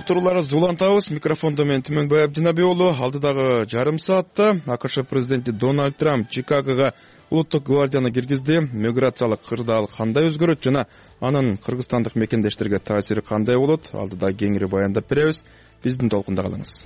Уктурууларыбызды улантабыз. Микрофондо мен Түмөнбай Абдинабек уулу. Алдыдагы жарым саатта АКШ президенти Дональд Трамп Чикагого улуттук гвардияны киргизди. Миграциялык кырдаал кандай өзгөрөт жана анын кыргызстандык мекендештерге таасири кандай болот? Алдыда кеңири баяндап беребиз. Биздин толкунда калыңыз.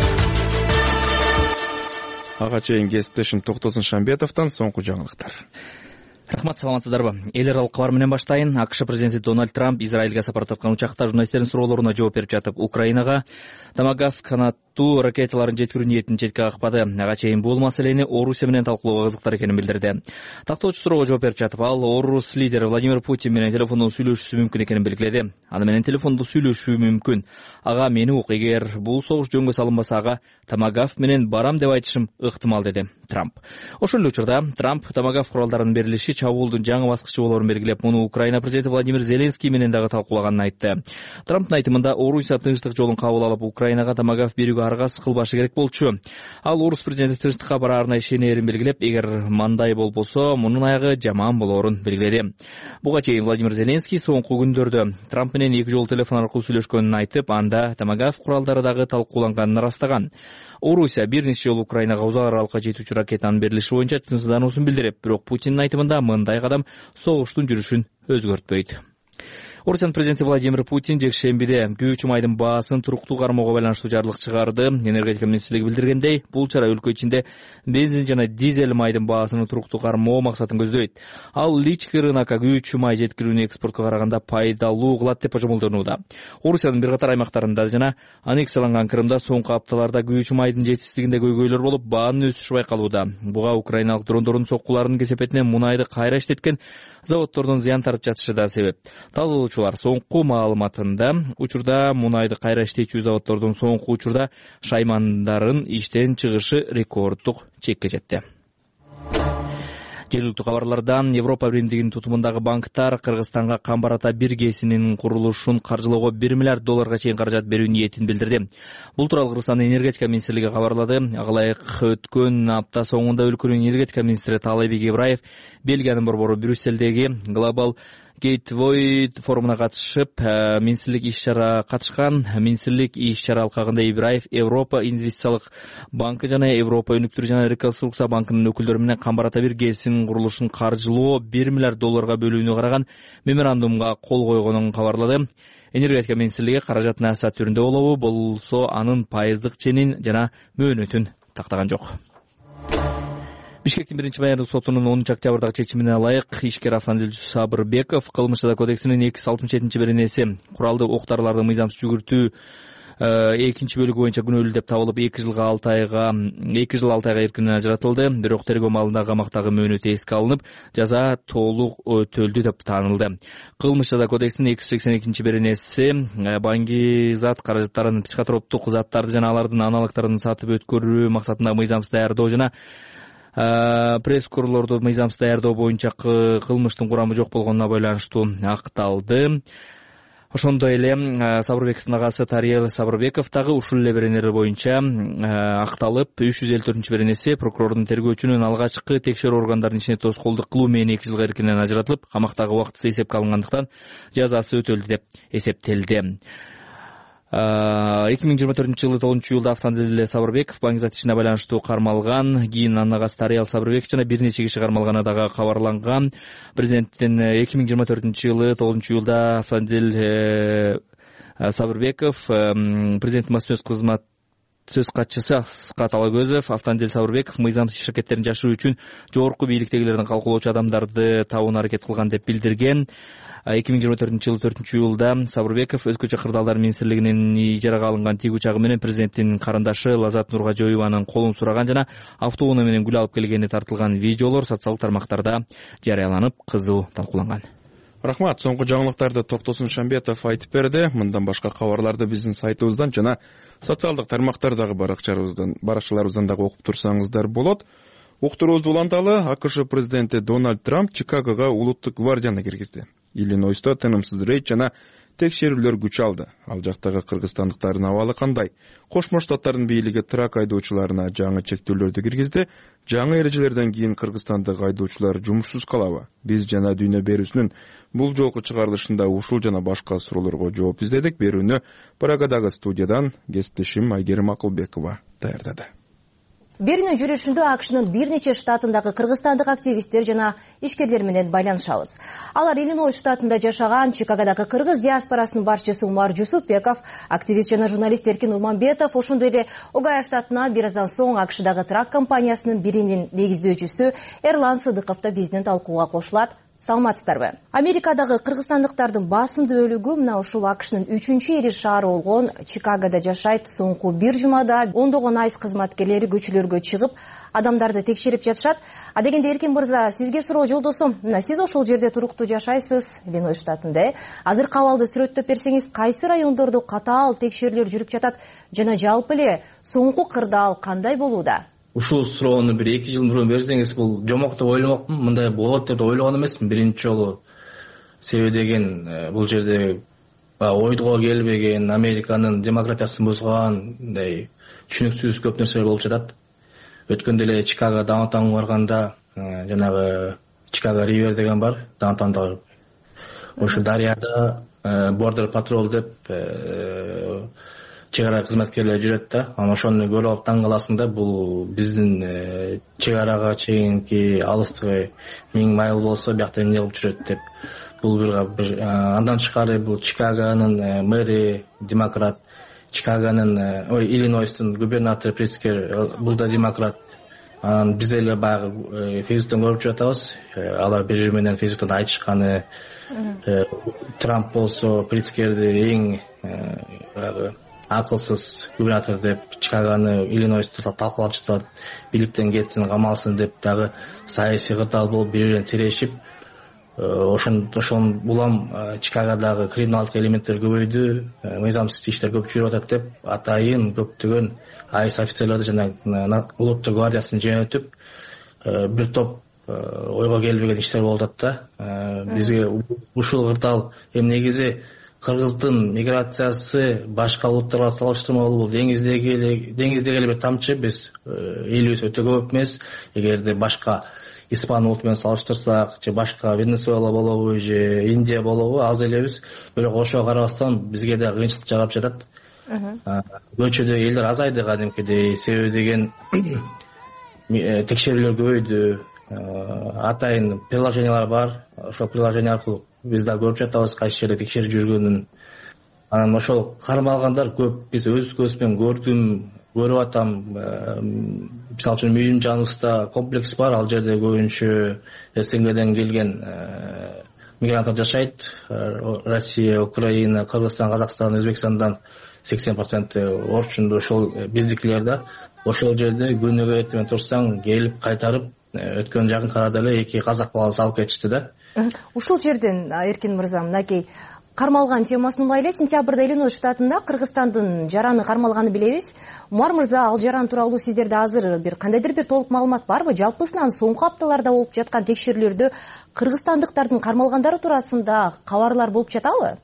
Ага чейин кесиптешим Токтосун Шамбетовдон соңку жаңылыктар. Рахмат, саламатсыздарбы. Эл аралык кабар менен баштайын. АКШ президенти Дональд Трамп Израилге сапар тарткан учакта журналисттердин суроолоруна жооп берип жатып, Украинага Томагавк канаттуу ракеталарын жеткирүү ниетин четке какпады. Ага чейин бул маселени Орусия менен талкуулоого кызыктар экенин билдирди. Тактоочу суроого жооп берип жатып, ал Орус лидери Владимир Путин менен телефондон сүйлөшүүсү мүмкүн экенин белгиледи. Аны менен телефондо сүйлөшүү мүмкүн. Ага мени ук, эгер бул согуш жөнгө салынбаса, ага Томагавк менен барам деп айтышым ыктымал, деди Трамп. Ошол эле учурда Трамп Томагавк куралдарынын берилиши чабуулдун жаңы баскычы болоорун белгилеп, муну Украина президенти Владимир Зеленский менен дагы талкуулаганын айтты. Трамптын айтымында Орусия тынчтык жолун кабыл алып, Украинага Томагавк берүүгө аргасыз кылбашы керек болчу. Ал Орус президенти тынчтыкка бараарына ишенерин белгилеп, эгер мындай болбосо, мунун аягы жаман болоорун белгиледи. Буга чейин Владимир Зеленский соңку күндөрдө Трамп менен эки жолу телефон аркылуу сүйлөшкөнүн айтып, анда Томагавк куралдары дагы талкууланганын ырастаган. Орусия бир нече жолу Украинага узак аралыкка жетүүчү ракетанын берилиши боюнча тынчсыздануусун билдирип, бирок Путиндин айтымында мындай кадам согуштун жүрүшүн өзгөртпөйт. Орусиянын президенти Владимир Путин жекшембиде күйүүчү майдын баасын туруктуу кармоого байланыштуу жарлык чыгарды. Энергетика министрлиги билдиргендей, бул чара өлкө ичинде бензин жана дизель майдын баасын туруктуу кармоо максатын көздөйт. Ал лички рынокко күйүүчү май жеткирүүнү экспортко караганда пайдалуу кылат деп божомолдонууда. Орусиянын бир катар аймактарында жана аннексияланган Крымда соңку апталарда күйүүчү майдын жетишсиздигинде көйгөйлөр болуп, баанын өсүшү байкалууда. Буга украиналык дрондордун соккуларынын кесепетинен мунайды кайра иштеткен заводдордун зыян тартып жатышы да себеп. Талоочулар соңку маалыматында учурда мунайды кайра иштечү заводдордун соңку учурда шаймандарын иштен чыгышы рекорддук чекке жетти. Жергиликтүү кабарлардан Европа биримдигинин тутумундагы банктар Кыргызстанга Камбар-Ата 1 КСинин курулушун каржылоого $1 миллиард чейин каражат берүү ниетин билдирди. Бул тууралуу Кыргызстандын энергетика министрлиги кабарлады. Ага ылайык өткөн апта соңунда өлкөнүн энергетика министри Таалайбек Ибраев Бельгиянын борбору Брюссельдеги Global Gateway форумуна катышып, министрлик иш-чара алкагында Ибраев Европа инвестициялык банкы жана Европа өнүктүрүү жана реконструкция банкынын өкүлдөрү менен Камбар-Ата 1 КСинин курулушун каржылоо $1 миллиард бөлүүнү караган меморандумга кол койгонун кабарлады. Энергетика министрлиги каражат насаат түрүндө болобу, болсо анын пайыздык ченин жана мөөнөтүн тактаган жок. Бишкектин 1-майяндык сотунун 10 октябрдагы чечимине ылайык ишкер Автандилович Сабырбеков кылмыш жаза кодексинин 267-беренеси куралдуу октарларды мыйзамсыз жүгүртүү 2-бөлүгү боюнча күнөөлүү деп табылып 2 жыл 6 айга эркинен ажыратылды. Бирок тергөө маалында камактагы мөөнөтү эске алынып, жаза толук өтөлдү деп таанылды. Кылмыш жаза кодексинин 282-беренеси банги зат каражаттарын психотроптук заттарды жана алардын аналогдорун сатып өткөрүү максатында мыйзамсыз даярдоо жана пресс-курлорду мыйзамсыз даярдоо боюнча кылмыштын курамы жок болгонуна байланыштуу акталды. Ошондой эле Сабырбековдун агасы Тариел Сабырбеков дагы ушул эле беренелер боюнча акталып, 354-беренеси прокурордун тергөөчүнүн алгачкы текшерүү органдарынын ишине тоскоолдук кылуу менен 2 жылга эркинен ажыратылып, камактагы убактысы эсепке алынгандыктан жазасы өтөлдү деп эсептелди. 2024-жылы 9-июлда Автандил Сабырбеков баңгизат ишине байланыштуу кармалган. Кийин анын агасы Тариел Сабырбеков жана бир нече киши кармалганы дагы кабарланган. Президенттин 2024-жылы 9-июлда Автандил Сабырбеков президенттин басма сөз катчысы Аскат Алагөзов Автандил Сабырбеков мыйзамсыз иш аракеттерин жашыруу үчүн жогорку бийликтегилердин калкулоочу адамдарды табууна аракет кылган деп билдирген. 2024-жылы 4-июлда Сабырбеков өзгөчө кырдаалдар министрлигинин ижарага алынган тик учагы менен президенттин карындашы Лазат Нургажоеванын колун сураган жана автоунаа менен гүл алып келгени тартылган видеолор социалдык тармактарда жарыяланып, кызуу талкууланган. Рахмат, соңку жаңылыктарды Токтосун Шамбетов айтып берди. Мындан башка кабарларды биздин сайтыбыздан жана социалдык тармактардагы баракчаларыбыздан дагы окуп турсаңыздар болот. Уктуруубузду уланталы. АКШ президенти Дональд Трамп Чикагого улуттук гвардияны киргизди. Иллинойсто тынымсыз рейд жана текшерүүлөр күч алды. Ал жактагы кыргызстандыктардын абалы кандай? Кошмо Штаттардын бийлиги трак айдоочуларына жаңы чектөөлөрдү киргизди. Жаңы эрежелерден кийин кыргызстандык айдоочулар жумушсуз калабы? Биз жана дүйнө берүүсүнүн бул жолку чыгарылышында ушул жана башка суроолорго жооп издедик. Берүүнү Прагадагы студиядан кесиптешим Айгерим Акылбекова даярдады. Берүүнүн жүрүшүндө АКШнын бир нече штатындагы кыргызстандык активисттер жана ишкерлер менен байланышабыз. Алар Иллинойс штатында жашаган Чикагодагы кыргыз диаспорасынын башчысы Умар Жусупбеков, активист жана журналист Эркин Урманбетов, ошондой эле Огайо штатынан бир аздан соң АКШдагы трак компаниясынын биринин негиздөөчүсү Эрлан Сыдыков да биздин талкууга кошулат. Саламатсыздарбы? Америкадагы кыргызстандыктардын басымдуу бөлүгү мына ушул АКШнын 3-чү эри шаары болгон Чикагодо жашайт. Соңку бир жумада ондогон айс кызматкерлери көчөлөргө чыгып, адамдарды текшерип жатышат. А дегенде Эркин мырза, сизге суроо жолдосом. Мына сиз ошол жерде туруктуу жашайсыз, Иллинойс штатында. Азыр абалды сүрөттөп берсеңиз, кайсы райондордо катаал текшерүүлөр жүрүп жатат жана жалпы эле соңку кырдаал кандай болууда? Ушул суроону 1-2 жыл мурун берсеңиз, бул жомок деп ойломокмун. Мындай болот деп ойлогон эмесмин. Биринчи жолу себеби деген бул жерде ойдого келбеген, Американын демократиясын бузган, мындай түшүнүксүз көп нерселер болуп жатат. Өткөндө эле Чикаго даунтаунга барганда, жанагы Чикаго Ривер деген бар, даунтаундагы. Ошо дарыяда Border Patrol деп чек ара кызматкерлери жүрөт да. Анан ошону көрүп алып таң каласың да, бул биздин чек арага чейинки алыстыгы 1000 майл болсо, биякта эмне кылып жүрөт деп. Бул бир андан тышкары бул Чикагонун мэри демократ, Чикагонун Иллинойстун губернатору Притцкер бул да демократ. Анан биз деле баягы Фейсбуктан көрүп жатабыз. Алар бири менен Фейсбуктан айтышканы, Трамп болсо Притцкерди эң баягы акылсыз губернатор деп, Чикагону, Иллинойсту талкалап жатат, бийликтен кетсин, камалсын деп дагы саясий кырдаал болуп бири-бирин тирешип, ошон улам Чикагодагы криминалдык элементтер көбөйдү, мыйзамсыз иштер көп жүрүп атат деп атайын көптөгөн айс офицерлерди жана улуттук гвардиясын жөнөтүп, бир топ ойго келбеген иштер болуп атат да. Бизге ушул кырдаал негизи кыргыздын миграциясы башка улуттарга салыштырмалуу бул деңиздеги эле бир тамчы. Биз элибиз өтө көп эмес. Эгерде башка Испан улуту менен салыштырсак, же башка Венесуэла болобу, же Индия болобу, аз элебиз. Бирок ошого карабастан бизге да кыйынчылык жарап жатат. Көчөдө элдер азайды кадимкидей, себеби деген текшерүүлөр көбөйдү. Атайын приложениялар бар. Ошол приложение аркылуу биз да көрүп жатабыз кайсы жерде текшерип жүргөнүн. Анан ошол кармалгандар көп. Биз өз көз менен көрүп атам. Мисалы үчүн Мүйүнжановскта комплекс бар, ал жерде көбүнчө СНГден келген мигранттар жашайт. Россия, Украина, Кыргызстан, Казакстан, Өзбекстандан 80% орчунду ошол биздикилер да. Ошол жерде күнүгө эртең турсаң келип кайтарып, өткөн жакын арада эле 2 казак баланы салып кетишти да. Ушул жерден Эркин мырза, мынакей кармалган темасын улай эле сентябрда Иллинойс штатында Кыргызстандын жараны кармалганын билебиз. Умар мырза, ал жаран тууралуу сиздерде азыр кандайдыр бир толук маалымат барбы? Жалпысынан соңку апталарда болуп жаткан текшерүүлөрдө кыргызстандыктардын кармалгандары туурасында кабарлар болуп жатабы?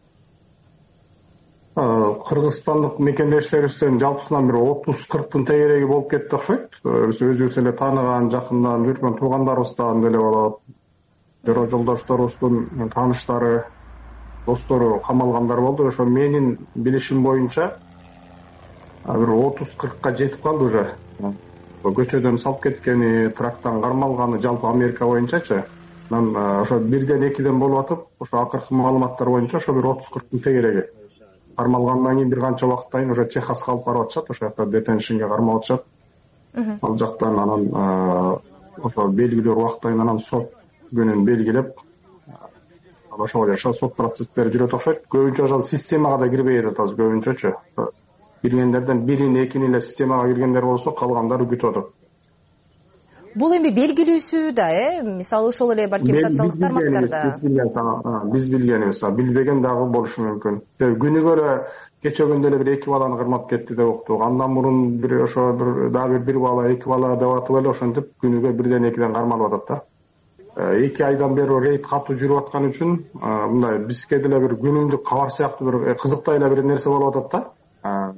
Кыргызстандык мекендештерибизден жалпысынан бир 30-40 тегереги болуп кетти окшойт. Биз өзүбүз эле тааныган, жакындан жүргөн туугандарыбыздан деле болот. Жолдошторубуздун тааныштары, достору камалгандар болду. Ошо менин билишим боюнча бир 30-40ка жетип калды уже. Көчөдөн салып кеткени, трактан кармалганы жалпы Америка боюнчачы. Анан ошо 1-2 болуп атып, ошо акыркы маалыматтар боюнча ошо бир 30-40 тегереги кармалгандан кийин бир канча убакыттан кийин ошо Техаска алып барып атышат, ошол жакта детеншнге кармап атышат. Ал жактан анан ошо белгилүү убакыттан кийин анан сот күнүн белгилеп, ошого жаша сот процесстери жүрөт окшойт. Көбүнчө ошол системага да кирбей атат азыр көбүнчөчү. Киргендерден бирин, экини эле системага киргендер болсо, калгандары күтүп атат. Бул эми белгилүүсү да, мисалы ошол эле балким социалдык тармактарда. Биз билгенибиз, билбеген дагы болушу мүмкүн. Күнүгө эле кече күндө эле бир 2 баланы кырмап кетти деп уктук. Андан мурун бир ошо дагы бир бала, 2 бала деп атып эле ошентип күнүгө 1-2 кармалып атат да. 2 айдан бери рейд катуу жүрүп аткан үчүн мындай бизге деле бир күнүмдүк кабар сыяктуу бир кызыктай эле бир нерсе болуп атат да.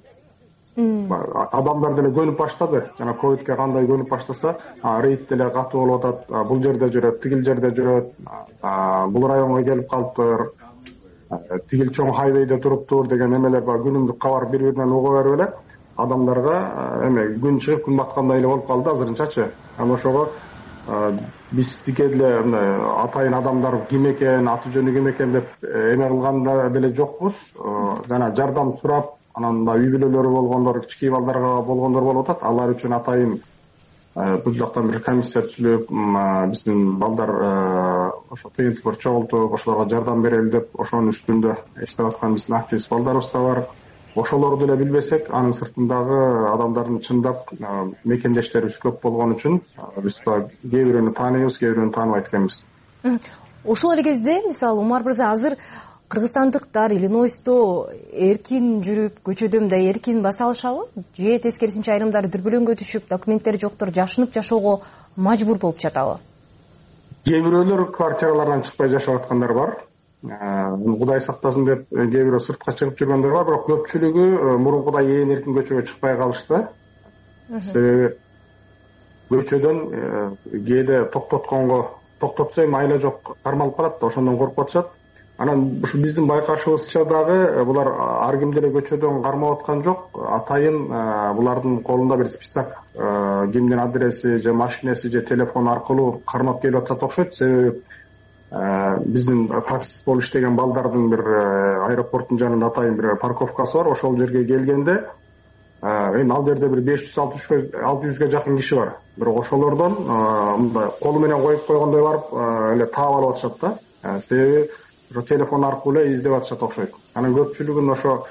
Адамдар деле көнүп баштады. Жана ковидке кандай көнүп баштаса, рейд деле катуу болуп атат. Бул жерде жүрөт, тигил жерде жүрөт. Бул районго келип калыптыр. Тигил чоң хайвейде туруптур деген эмелер бар. Күнүмдүк кабар бири-биринен уга берип эле адамдарга эме күн чыгып күн баткандай эле болуп калды азырынчачы. Анан ошого биздики деле мындай атайын адамдар ким экен, аты жөнү ким экен деп эме кылганда деле жокпуз. Жана жардам сурап, анан да үй бүлөлөрү болгондор, кичинекей балдарга болгондор болуп атат. Алар үчүн атайын бул жактан бир комиссия түзүлүп, биздин балдар ошо кыйынчылыктар чогултуп, ошолорго жардам берели деп ошонун үстүндө иштеп аткан биздин активист балдарыбыз да бар. Ошолорду деле билбесек, анын сыртындагы адамдардын чындап мекендештерибиз көп болгон үчүн биз кээ бирөөнү тааныйбыз, кээ бирөөнү тааныбайт экенбиз. Ошол эле кезде, мисалы, Умар мырза, азыр кыргызстандыктар Иллинойсто эркин жүрүп, көчөдө мындай эркин баса алышабы? Же тескерисинче айрымдары дүрбөлөңгө түшүп, документтери жоктор жашынып жашоого мажбур болуп жатабы? Кээ бирөөлөр квартиралардан чыкпай жашап аткандар бар. Кудай сактасын деп кээ бирөө сыртка чыгып жүргөндөр бар, бирок көпчүлүгү мурункудай ээн эркин көчөгө чыкпай калышты. Себеби көчөдөн кээде токтотсо эми айла жок кармалып калат да, ошондон коркуп атышат. Анан ушу биздин байкашыбызча дагы булар ар ким деле көчөдөн кармап аткан жок. Атайын булардын колунда бир список, кимдин адреси же машинеси же телефон аркылуу кармап келип атат окшойт. Себеби биздин таксист болуп иштеген балдардын бир аэропорттун жанында атайын бир парковкасы бар. Ошол жерге келгенде эми ал жерде бир 500-600га жакын киши бар. Бирок ошолордон мындай колу менен коюп койгондой барып эле таап алып атышат да. Себеби ошо телефон аркылуу эле издеп атышат окшойт. Анан көпчүлүгүн ошо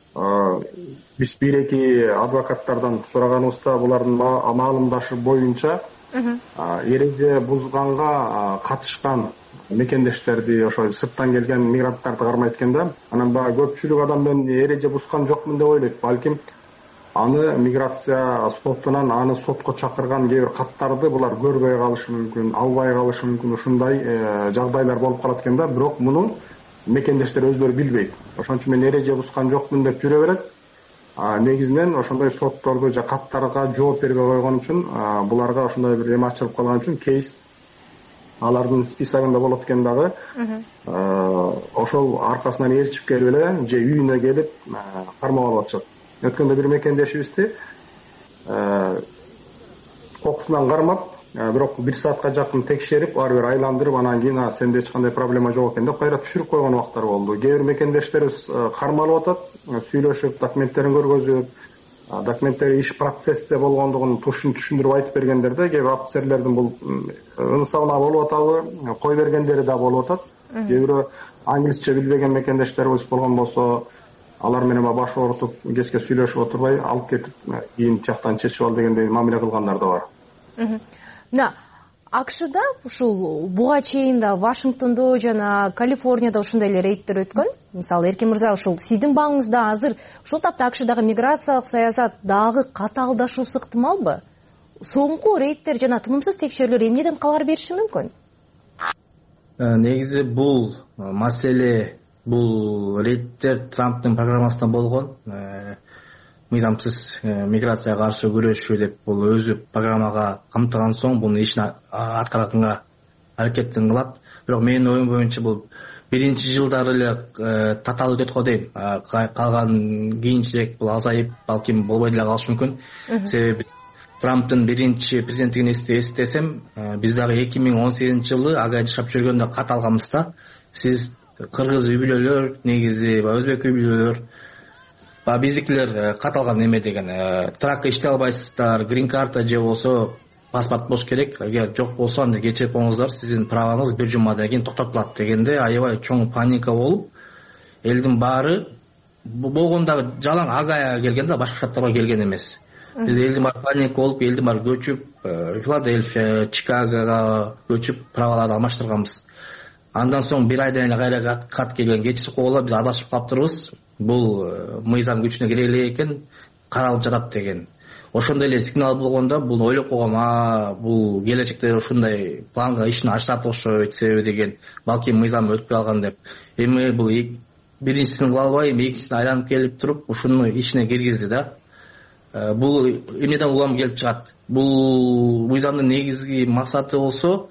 биз бир-эки адвокаттардан сураганыбызда булардын маалымдашы боюнча эреже бузганга катышкан мекендештерди, ошо сырттан келген мигранттарды кармайт экен да. Анан баягы көпчүлүк адам мен эреже бузган жокмун деп ойлойт. Балким аны миграция сотунан аны сотко чакырган кээ бир каттарды булар көрбөй калышы мүмкүн, албай калышы мүмкүн, ушундай жагдайлар болуп калат экен да. Бирок муну мекендештер өздөрү билбейт. Ошон үчүн мен эреже бузган жокмун деп жүрө берет. Негизинен ошондой сотторду же каттарга жооп бербей койгон үчүн, буларга ошондой бир эме ачылып калган үчүн кейс алардын списогунда болот экен дагы. Ошол аркасынан ээрчип келип эле же үйүнө келип кармап алып атышат. Өткөндө бир мекендешибизди кокусунан кармап, бирок 1 саатка жакын текшерип, ар бир айландырып, анан кийин сенде эч кандай проблема жок экен деп кайра түшүрүп койгон убактар болду. Кээ бир мекендештерибиз кармалып атат, сүйлөшүп, документтерин көргөзүп, документтери иш процессте болгондугун түшүндүрүп айтып бергендерде, кээ бир офицерлердин бул ынысабына болуп атабы, кой бергендери да болуп атат. Кээ бирөө англисче билбеген мекендештерибиз болгон болсо, алар менен баш оорутуп, кечке сүйлөшүп отурбай, алып кетип, кийин тияктан чечип ал дегендей мамиле кылгандар да бар. Мына АКШда ушул буга чейин да Вашингтондо жана Калифорнияда ушундай эле рейдтер өткөн. Мисалы, Эркин мырза, ушул сиздин багыңызда азыр ушул тапта АКШдагы миграциялык саясат дагы катаалдашуусу ыктымалбы? Соңку рейдтер жана тынымсыз текшерүүлөр эмнеден кабар бериши мүмкүн? Негизи бул маселе, бул рейдтер Трамптын программасында болгон. Мыйзамсыз миграцияга каршы күрөшүү деп бул өзү программага камтыган соң буну ишин аткарганга аракеттин кылат. Бирок менин оюм боюнча бул биринчи жылдары эле татаал өтөт го дейм. Калган кийинчерээк бул азайып, балким болбой деле калышы мүмкүн. Себеби Трамптын биринчи президенттигин эстесем, биз дагы 2018-жылы ага жашап жүргөндө кат алганбыз да. Сиз кыргыз үй бүлөлөр, негизи өзбек үй бүлөлөр, биздикилер кат алган эме деген, тракка иштей албайсыздар, грин карта же болсо паспорт болуш керек, эгер жок болсо анда кечирип коюңуздар, сиздин праваңыз 1 жумадан кийин токтотулат дегенде аябай чоң паника болуп, элдин баары болгондагы жалаң Агаяга келген да, башка шаттарга келген эмес. Биз элдин баары паника болуп, элдин баары көчүп, Филадельфия, Чикагога көчүп, праваларды алмаштырганбыз. Андан соң 1 айдан эле кайра кат келген, кечирип койгула, биз адашып калыптырбыз. Бул мыйзам күчүнө кире элек экен, каралып жатат деген. ошондой эле сигнал болгондо бул ойлоп койгом, бул келечекте ушундай планга ишин ачат окшойт, себеби деген балки мыйзам өтпөй калган деп. Эми бул биринчисин кыла албай, экинчисине айланып келип туруп ушуну ичине киргизди да. Бул эмнеден улам келип чыгат? Бул мыйзамдын негизги максаты болсо,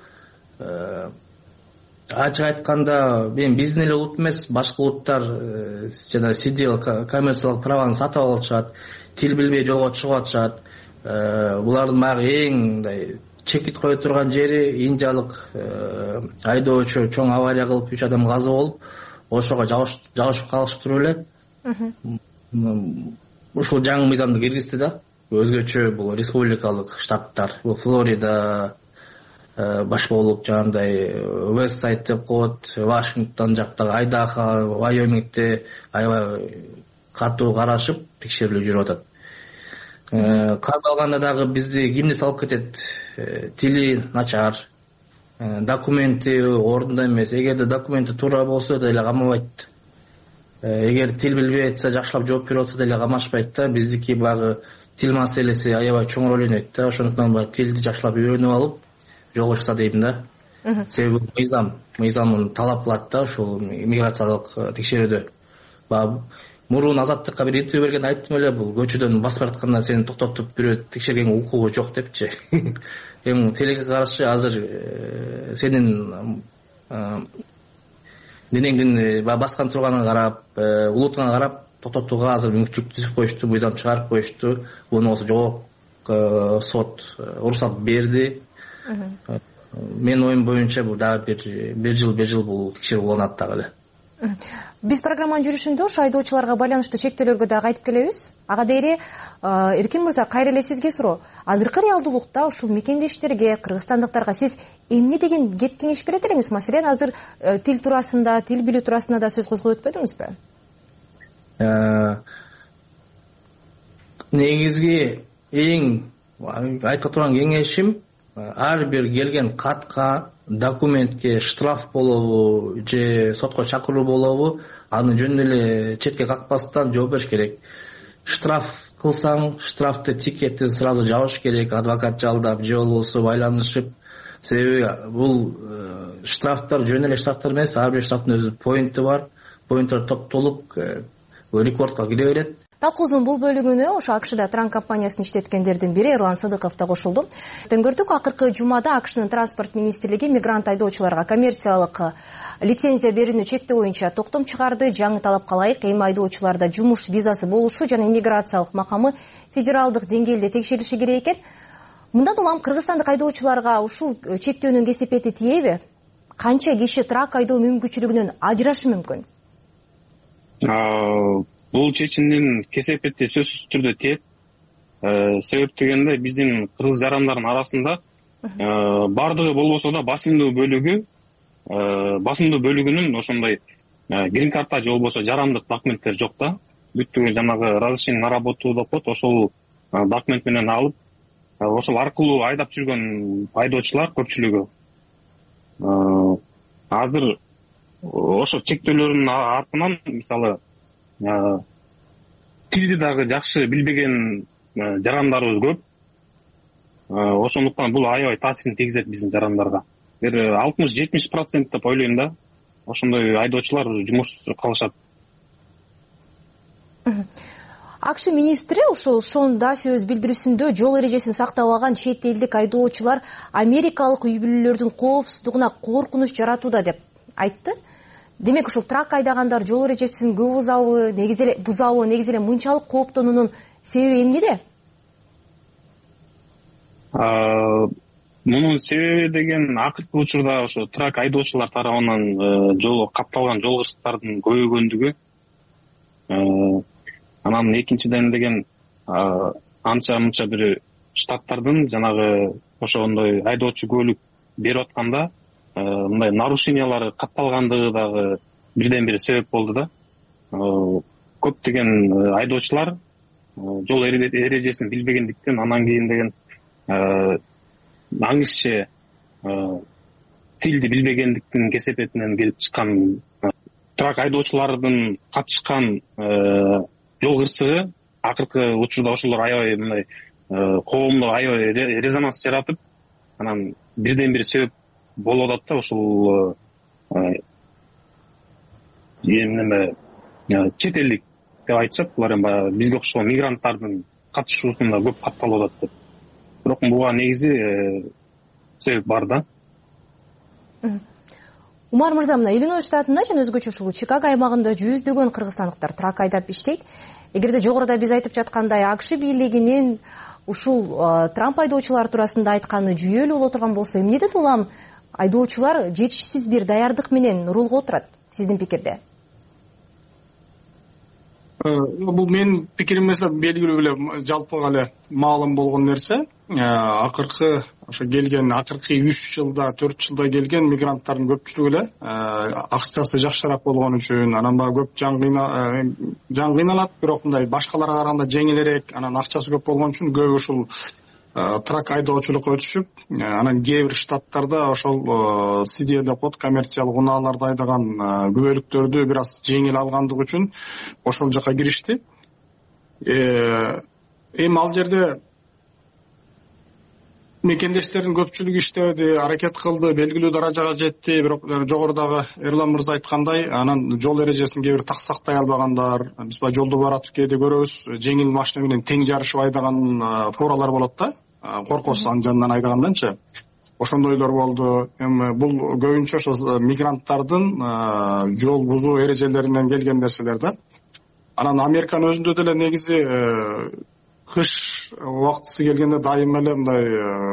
ачык айтканда, биздин эле улут эмес, башка улуттар жана сидел коммерциялык праваны сатып алып атышат, тил билбей жолго чыгып атышат. Булардын баягы эң мындай чекит кое турган жери индиялык айдоочу чоң авария кылып 3 адам каза болуп, ошого жабышып калышып туруп эле ушул жаңы мыйзамды киргизди да. Өзгөчө бул республикалык штаттар, бул Флорида, башка болуп жанагындай Вестсайд деп коет, Вашингтон жактагы, Айдахо, Вайомингде аябай катуу карашып текшерилип жүрүп атат. Калганда дагы бизди кимди салып кетет? Тили начар, документи ордунда эмес. Эгерде документи туура болсо деле камабайт. Эгер тил билбей атса, жакшылап жооп берип атса деле камашпайт да. Биздики багы тил маселеси аябай чоң роль ойнойт да. Ошондуктан баягы тилди жакшылап үйрөнүп алып жолго чыкса дейм да. Себеби мыйзамын талап кылат да ушул миграциялык текшерүүдө. Мурун азаттыкка бир интервью бергенде айттым эле, бул көчөдөн басып баратканда сени токтотуп бирөө текшергенге укугу жок депчи. Эми тилекке каршы азыр сенин денеңдин баскан турганына карап, улутуңа карап токтотууга азыр мүмкүнчүлүк түзүп коюшту, мыйзам чыгарып коюшту. Буну болсо жогорку сот уруксат берди. Менин оюм боюнча бул дагы бир жыл бул текшерүү уланат дагы эле. Биз программанын жүрүшүндө ошо айдоочуларга байланыштуу чектөөлөргө дагы айтып келебиз. Ага дейри Эркин мырза, кайра эле сизге суроо. Азыркы реалдуулукта ушул мекендештерге, кыргызстандыктарга сиз эмне деген кеп кеңеш берет элеңиз? Маселен, азыр тил туурасында, тил билүү туурасында да сөз козгоп өтпөдүңүзбү? Негизги эң айта турган кеңешим, ар бир келген катка, документке штраф болобу же сотко чакыруу болобу, аны жөн эле четке какпастан жооп бериш керек. Штраф кылсаң, штрафты тикетти сразу жабыш керек, адвокат жалдап же болбосо байланышып. Себеби бул штрафтар жөн эле штрафтар эмес, ар бир штрафтын өзү поинти бар. Поинттер топтолуп рекордко кире берет. Талкуубуздун бул бөлүгүнө ошо АКШда Транк компаниясын иштеткендердин бири Эрлан Сыдыков да кошулду. Төңгөрдүк акыркы жумада АКШнын транспорт министрлиги мигрант айдоочуларга коммерциялык лицензия берүүнү чектөө боюнча токтом чыгарды. Жаңы талапка ылайык эми айдоочуларда жумуш визасы болушу жана иммиграциялык макамы федералдык деңгээлде текшерилиши керек экен. Мындан улам кыргызстандык айдоочуларга ушул чектөөнүн кесепети тиеби? Канча киши трак айдоо мүмкүнчүлүгүнөн ажырашы мүмкүн? Бул чечимдин кесепети сөзсүз түрдө тиет. Себеп дегенде биздин кыргыз жарандардын арасында бардыгы болбосо да басымдуу бөлүгүнүн ошондой грин карта же болбосо жарандык документтер жок да. Бүттүгү жанагы разрешение на работу деп коет, ошол документ менен алып, ошол аркылуу айдап жүргөн айдоочулар көпчүлүгү. Азыр ошо чектөөлөрдүн артынан мисалы тилди дагы жакшы билбеген жарандарыбыз көп. Ошондуктан бул аябай таасирин тийгизет биздин жарандарга. Бир 60-70% деп ойлойм да. Ошондой айдоочулар жумушсуз калышат. АКШ министри ушул Шон Даффи өз билдирүүсүндө жол эрежесин сактабаган чет элдик айдоочулар америкалык үй бүлөлөрдүн коопсуздугуна коркунуч жаратууда деп айтты. Демек ушул трак айдагандар жол эрежесин көп бузабы, негизи эле мынчалык кооптонуунун себеби эмнеде? Мунун себеби деген акыркы учурда ошо трак айдоочулар тарабынан жол капталган жол кырсыктардын көбөйгөндүгү. Анан экинчиден деген анча-мынча бир штаттардын жанагы ошондой айдоочу көлүк берип атканда мындай нарушениялары катталгандыгы дагы бирден бир себеп болду да. Көптөгөн айдоочулар жол эрежесин билбегендиктен, анан кийин деген аңызче тилди билбегендиктин кесепетинен келип чыккан трак айдоочулардын катышкан жол кырсыгы акыркы учурда ошолор аябай мындай коомдо аябай резонанс жаратып, анан бирден бир себеп болуп атат да, ушул неме чет элдик деп айтышат. Булар эми бизге окшогон мигранттардын катышуусунда көп катталып атат деп. Бирок буга негизи себеп бар да. Умар мырза, мына Иллинойс штатында жана өзгөчө ушул Чикаго аймагында жүздөгөн кыргызстандыктар трак айдап иштейт. Эгерде жогоруда биз айтып жаткандай АКШ бийлигинин ушул Трамп айдоочулар туурасында айтканы жүйөлүү боло турган болсо, эмнеден улам айдоочулар жетишсиз бир даярдык менен рулга отурат, сиздин пикирде? Бул менин пикирим эмес, белгилүү эле жалпыга эле маалым болгон нерсе. Акыркы ошо келген акыркы 3 жылда 4 жылда келген мигранттардын көпчүлүгү эле акчасы жакшыраак болгон үчүн, анан көп жан кыйналат, бирок мындай башкаларга караганда жеңилирээк, анан акчасы көп болгон үчүн көбү ушул трак айдоочулукка өтүшүп, анан кээ бир штаттарда ошол CDL деп коет, коммерциялык унааларды айдаган күбөлүктөрдү бир аз жеңил алгандыгы үчүн ошол жака киришти. Эми ал жерде мекендештердин көпчүлүгү иштеди, аракет кылды, белгилүү даражага жетти, бирок жогорудагы Эрлан мырза айткандай, анан жол эрежесин кээ бир так сактай албагандар, биз баягы жолдо баратып кээде көрөбүз, жеңил машина менен тең жарышып айдаган фуралар болот да, коркосуз анын жанынан айдаганданчы. Ошондойлор болду. Эми бул көбүнчө ошо мигранттардын жол бузуу эрежелеринен келген нерселер да. Анан Американын өзүндө деле негизи кыш убактысы келгенде дайыма эле мындай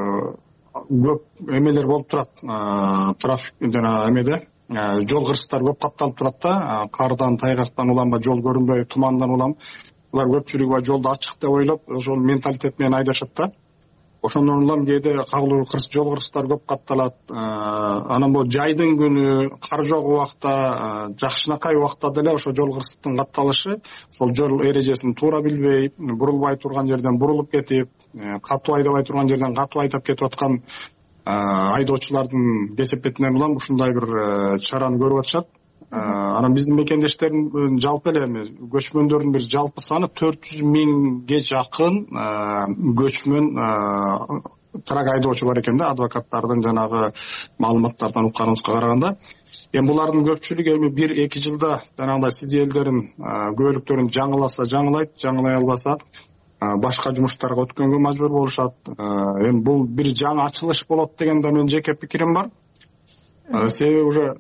көп эмелер болуп турат, трафик жана эмеде жол кырсыктары көп катталып турат да, кардан, тайгактан улам, жол көрүнбөй, тумандан улам. Булар көпчүлүгү жолду ачык деп ойлоп, ошол менталитет менен айдашат да. Ошондон улам кээде кагылуу жол кырсыктары көп катталат. Анан бул жайдын күнү, кар жок убакта, жакшынакай убакта деле ошо жол кырсыктын катталышы, ошол жол эрежесин туура билбей, бурулбай турган жерден бурулуп кетип, катуу айдабай турган жерден катуу айдап кетип аткан айдоочулардын кесепетинен улам ушундай бир чараны көрүп атышат. Анан биздин мекендештердин жалпы эле көчмөндөрдүн бир жалпы саны 400 миңге жакын көчмөн трак айдоочу бар экен да, адвокаттардын жанагы маалыматтардан укканыбызга караганда. Эми булардын көпчүлүгү эми 1-2 жылда жанагындай CDL-дерин күбөлүктөрүн жаңылайт, жаңылай албаса башка жумуштарга өткөнгө мажбур болушат. Эми бул бир жаңы ачылыш болот деген да менин жеке пикирим бар. Себеби уже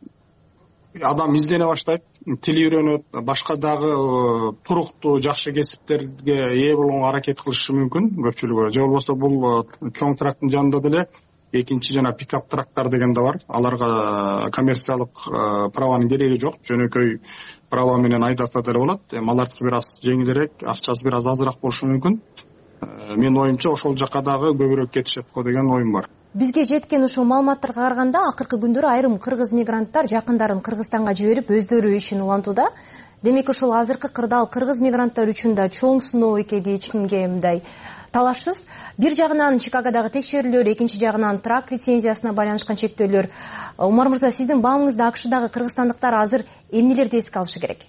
адам издене баштайт, тили үйрөнөт, башка дагы туруктуу жакшы кесиптерге ээ болгонго аракет кылышы мүмкүн көпчүлүгү. Же болбосо бул чоң трактын жанында деле экинчи жана пикап трактар деген да бар. Аларга коммерциялык праванын кереги жок, жөнөкөй права менен айдаса деле болот. Эми алардыкы бир аз жеңилирээк, акчасы бир аз азыраак болушу мүмкүн. Менин оюмча ошол жака дагы көбүрөөк кетишет го деген оюм бар. Бизге жеткен ушул маалыматтарга караганда акыркы күндөрү айрым кыргыз мигранттар жакындарын Кыргызстанга жиберип өздөрү ишин улантууда. Демек ушул азыркы кырдаал кыргыз мигранттар үчүн да чоң сыноо экени эч кимге мындай талашсыз. Бир жагынан Чикагодагы текшерүүлөр, экинчи жагынан трак лицензиясына байланышкан чектөөлөр. Умар мырза, сиздин баамыңызда АКШдагы кыргызстандыктар азыр эмнелерди эске алышы керек?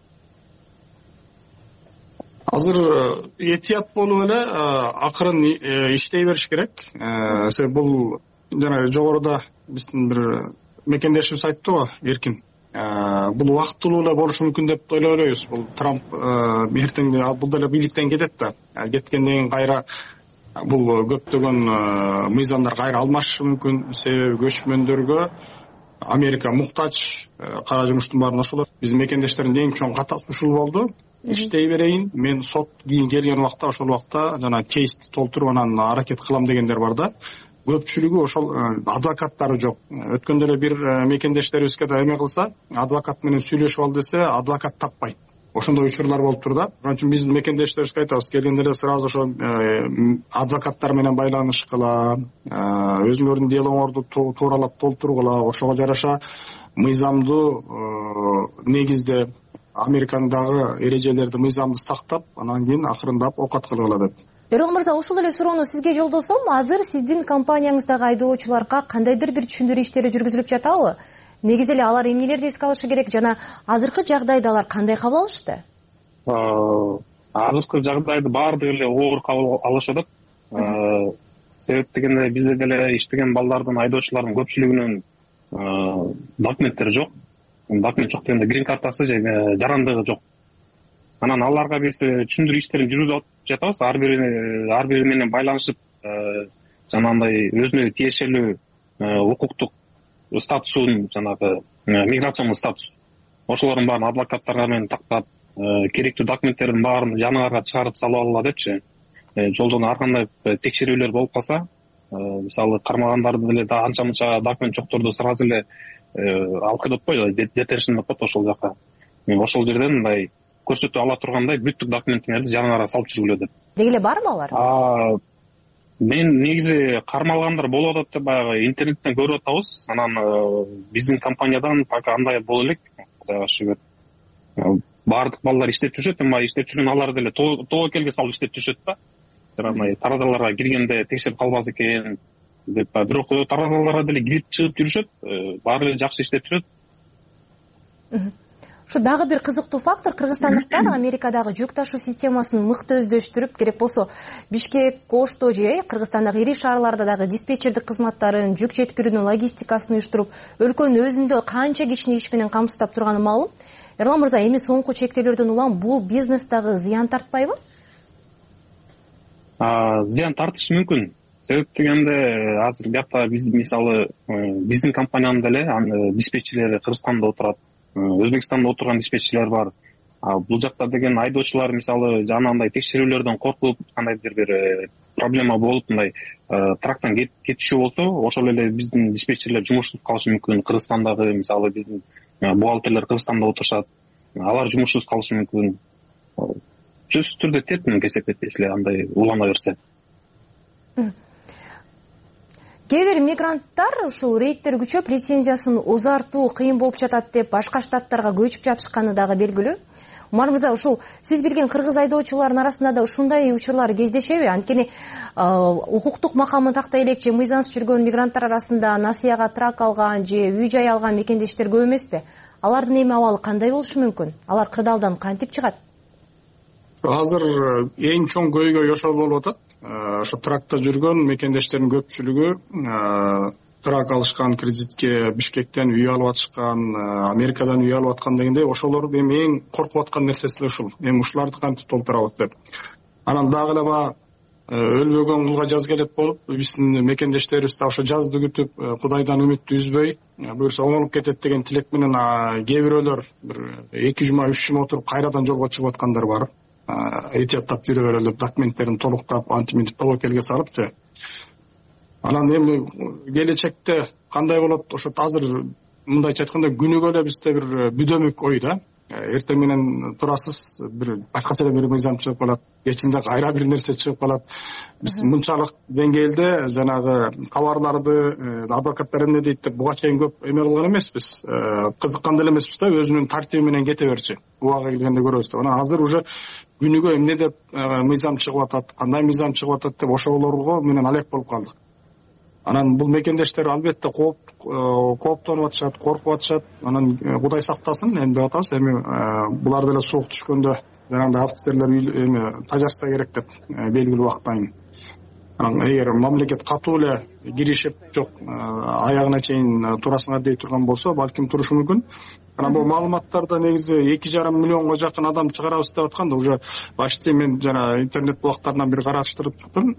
Азыр этият болуп эле акырын иштей бериш керек. Себеби бул жана жогоруда биздин бир мекендешибиз айтты го, Эркин. Бул убактылуу эле болушу мүмкүн деп ойлойбуз. Бул Трамп эртең бул деле бийликтен кетет да. Кеткенден кийин кайра бул көптөгөн мыйзамдар кайра алмашышы мүмкүн. Себеби көчмөндөргө Америка муктач, кара жумуштун баарын ошолор. Биздин мекендештердин эң чоң катасы ушул болду. Иштей берейин, мен сот кийин келген убакта ошол убакта жана кейсти толтуруп анан аракет кылам дегендер бар да. Көпчүлүгү ошол адвокаттары жок. Өткөндө эле бир мекендештерибизге да эме кылса, адвокат менен сүйлөшүп ал десе, адвокат таппайт. Ошондой учурлар болуп турда. Ошон үчүн биздин мекендештерибизге айтабыз, келгенде эле сразу ошо адвокаттар менен байланышкыла, өзүңөрдүн делоңорду тууралап толтургула, ошого жараша мыйзамдуу негизде Американдагы эрежелерди мыйзамды сактап, анан кийин акырындап окат кылгыла деп. Эрлан мырза, ушул эле суроону сизге жолдосом, азыр сиздин компанияңыздагы айдоочуларга кандайдыр бир түшүндүрүү иштери жүргүзүлүп жатабы? Негизи эле алар эмнелерди эске алышы керек жана азыркы жагдайда алар кандай кабыл алышты? азыркы жагдайды баардыгы эле оор кабыл алышып атат. Себеп дегенде бизде деле иштеген балдардын, айдоочулардын көпчүлүгүнүн документтери жок. Документ жок дегенде грин картасы же жарандыгы жок. Анан аларга биз түшүндүрүү иштерин жүргүзүп жатабыз. Ар бири менен байланышып, жанагындай өзүнө тиешелүү укуктук статусун, жанагы миграционный статус, ошолордун баарын адвокаттарга менен тактап, керектүү документтердин баарын жаныңарга чыгарып салып алгыла депчи. Жолдон ар кандай текшерүүлөр болуп калса, мисалы кармагандарды деле анча мынча документ жокторду сразу эле алып кетип атпайбы, детершн деп коет ошол жака. Ошол жерден мындай көрсөтүү ала тургандай бүттүк документиңерди жаныңарга салып жүргүлө деп. Деги эле барбы алар? Мен негизи кармалгандар болуп атат деп баягы интернеттен көрүп атабыз. Анан биздин компаниядан пока андай боло элек, Кудайга шүгүр. Баардык балдар иштеп жүрүшөт, эми иштеп жүргөн алар деле тобокелге салып иштеп жүрүшөт да. Жанагындай таразаларга киргенде текшерип калбас экен деп, бирок таразаларга деле кирип чыгып жүрүшөт, баары эле жакшы иштеп жүрөт. Ушу дагы бир кызыктуу фактор, кыргызстандыктар Америкадагы жүк ташуу системасын мыкты өздөштүрүп, керек болсо Бишкек, Ошто же Кыргызстандагы ири шаарларда дагы диспетчердик кызматтарын, жүк жеткирүүнүн логистикасын уюштуруп, өлкөнүн өзүндө канча кишини иш менен камсыздап турганы маалым. Эрлан мырза, эми соңку чектөөлөрдөн улам бул бизнес дагы зыян тартпайбы? Зыян тартышы мүмкүн. Себеп дегенде азыр биякта биз мисалы биздин компаниянын деле диспетчерлери Кыргызстанда отурат, Өзбекстанда отурган диспетчерлер бар. Бул жакта деген айдоочулар мисалы жанагындай текшерүүлөрдөн коркуп, кандайдыр бир проблема болуп, мындай трактан кетишүү болсо, ошол эле биздин диспетчерлер жумушсуз калышы мүмкүн. Кыргызстандагы мисалы биздин бухгалтерлер Кыргызстанда отурушат, алар жумушсуз калышы мүмкүн. Сөзсүз түрдө тетмин кесепет, если андай улана берсе. Кээ бир мигранттар ушул рейдтер күчөп, лицензиясын узартуу кыйын болуп жатат деп башка штаттарга көчүп жатышканы дагы белгилүү. Умар мырза, ушул сиз билген кыргыз айдоочулардын арасында да ушундай учурлар кездешеби? Анткени укуктук макамын тактай элекчи мыйзамсыз жүргөн мигранттар арасында насыяга трак алган же үй жай алган мекендештер көп эмеспи? Алардын эми абалы кандай болушу мүмкүн? Алар кырдаалдан кантип чыгат? Азыр эң чоң көйгөй ошол болуп атат. Ошо тракта жүргөн мекендештердин көпчүлүгү трак алышкан, кредитке Бишкектен үй алып атышкан, Америкадан үй алып аткан дегендей, ошолор эми эң коркуп аткан нерсеси ушул. Эми ушуларды кантип толтурабыз деп. Анан дагы эле баягы өлбөгөн кулга жаз келет болуп, биздин мекендештерибиз да ошо жазды күтүп, Кудайдан үмүттү үзбөй, буюрса оңолуп кетет деген тилек менен кээ бирөөлөр бир 2 жума 3 жума отуруп кайрадан жолго чыгып аткандар бар. Этияттап жүрө берели деп документтерин толуктап, антиминтип тобокелге салыпчы. Анан эми келечекте кандай болот? Ошо азыр мындайча айтканда күнүгө эле бизде бир бүдөмүк ой да. Эртең менен турасыз, бир башкача бир мыйзам чыгып калат, кечинде кайра бир нерсе чыгып калат. Биз мынчалык деңгээлде жанагы кабарларды адвокаттар эмне дейт деп буга чейин көп эме кылган эмеспиз. Кызыккан деле эмеспиз да, өзүнүн тартиби менен кете берчи. Убага келгенде көрөбүз. Анан азыр уже күнүгө эмне деп мыйзам чыгып атат, кандай мыйзам чыгып атат деп ошолорго менен алек болуп калдык. Анан бул мекендештер албетте кооптонуп атышат, коркуп атышат. Анан Кудай сактасын эми деп атабыз. Эми булар деле суук түшкөндө жанагындай офицерлер эми тажашса керек деп белгилүү убактан. Анан эгер мамлекет катуу эле киришип, жок аягына чейин турасыңар дей турган болсо, балким турушу мүмкүн. Анан бул маалыматтарды негизи 2,5 миллионго жакын адам чыгарабыз деп атканда, уже почти мен жана интернет булактарынан бир караштырып чыктым,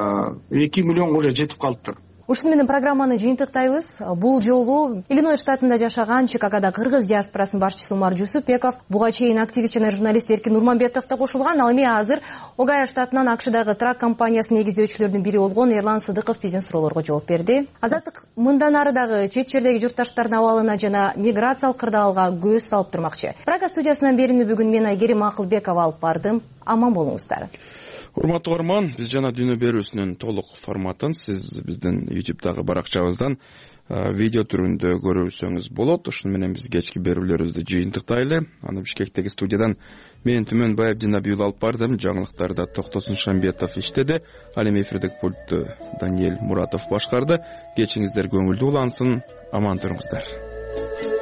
2 миллионго уже жетип калыптыр. Ушун менен программаны жыйынтыктайбыз. Бул жолу Иллинойс штатында жашаган Чикагода кыргыз диаспорасынын башчысы Умар Жусупбеков, буга чейин активист жана журналист Эркин Нурманбетов да кошулган. Ал эми азыр Огайо штатынан АКШдагы трак компаниясынын негиздөөчүлөрүнүн бири болгон Эрлан Сыдыков биздин суроолорго жооп берди. Азаттык мындан ары дагы чет жердеги журтташтардын абалына жана миграциялык кырдаалга көз салып турмакчы. Прага студиясынан берүүнү бүгүн мен Айгерим Акылбекова алып бардым. Аман болуңуздар. Урматтуу көрөрман, биз жана дүйнө берүүсүнүн толук форматын сиз биздин YouTube'дагы баракчабыздан видео түрүндө көрөсөңүз болот. Ошону менен биз кечки берүүлөрүбүздү жыйынтыктайлы. Аны Бишкектеги студиядан мен Түмөн Байабдинабиул алып бардым. Жаңылыктарда Токтосун Шамбетов иштеди. Ал эми эфирдик пультту Даниэль Муратов башкарды. Кечиңиздер көңүлдүү улансын. Аман туруңуздар.